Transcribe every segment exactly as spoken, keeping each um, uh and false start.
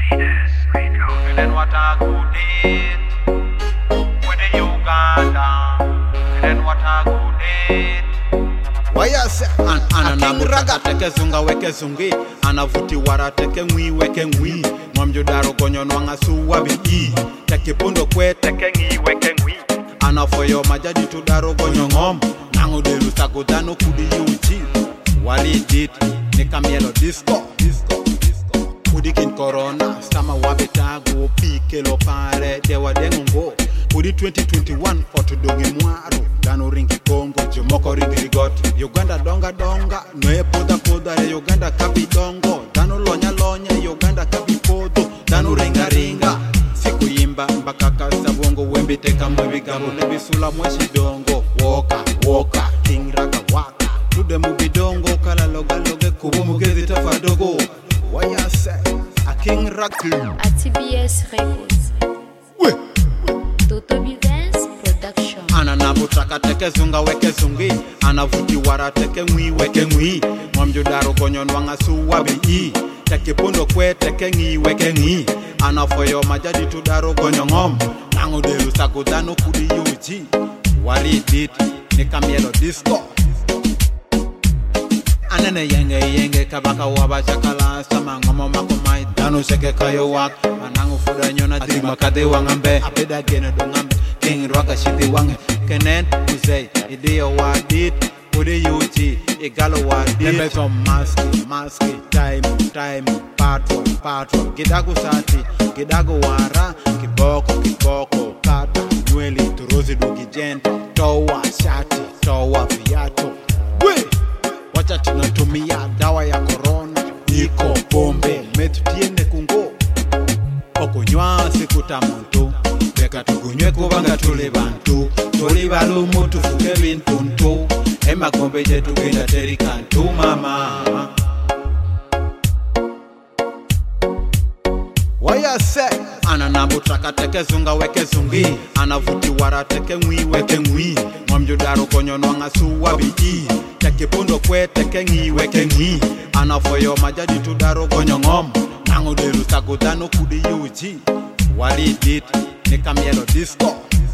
And then what I go did with the Uganda. And then what I go did. Wayase an ananamuta teke zunga weke zungi anavuti wara teke ngwi weke ngwi mwamjo daro gonyo nwanga suwa bi teke pundo kwe teke ngi weke ngwi anafoyo majadi tu daro gonyo ngom nangu delu sago dano kudi yuji wali dit nika mielo disco disco disco kudi kin corona sama wabetago pikelo pare dewa dengongo kudi twenty twenty-one otudongi mwaro dano ringi Kongo jomoko ringi got Uganda donga donga noe poda poda re Uganda kapi dongo dano lonya lonya Uganda kapi podo dano ringa ringa siku yimba mbakaka sabongo wembi teka mwebi gabo nebisula mweshi dongo woka woka king raka waka tude mubidongo kala loga loge kubu mugezi tafadogo wayase a king raka A T B S Records. we Toto Bivens Production. ananabutaka teke zunga weke zungi anavuti wara teke ngwi weke ngwi mwamjo daro gonyo nwanga suwa bi teke pundo kwe teke ngi weke ngi anafoyo majadi tu daro gonyo ngom nangu delu sago dano kudi yuji wali dit nika mielo disco anene yenge yenge kabaka waba chakala sama ngomo makomai dano seke kayo wak anangu fuda nyona drima kade wangambe abeda gene dongambe king roka shiti wange kenen uzei idio wadit udi yuji igalo wadit nembe so maski maski time time patro patro gidago sati gidago wara kiboko kiboko kata nyweli turozi dugi jento towa shati towa viato we wacha tunatumia dawa ya corona iko pombe metu tiene kungo okunywa sikuta muntu beka tukunywe kubanga tuli bantu tuli balumu tufuke bintuntu ema kombe jetu genda terikantu mama wayase ananabutaka teke zunga weke zungi anavuti wara teke ngwi weke ngwi mwamjo daro gonyo nwanga suwa bi teke pundo kwe teke ngi weke ngi anafoyo majadi tu daro gonyo ngom nangu delu sago dano kudi yuji wali dit nika mielo disco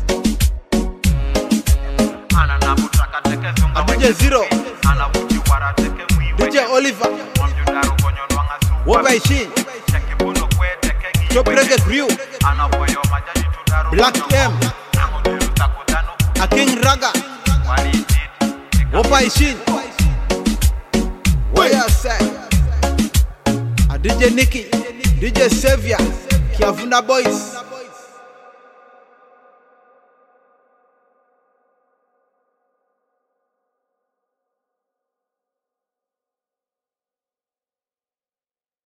ananabutaka teke zunga weke D J Zero anavuti wara teke ngwi weke D J Oliver mwamjo daro gonyo nwanga suwa bi teke pundo kwe teke ngi Top Reggae Crew anafoyo majadi tu daro Black M nangu delu sago dano a King Raga wali dit Wopa Ishin Wayase a D J Nicky D J Xavier Kiavuna Boys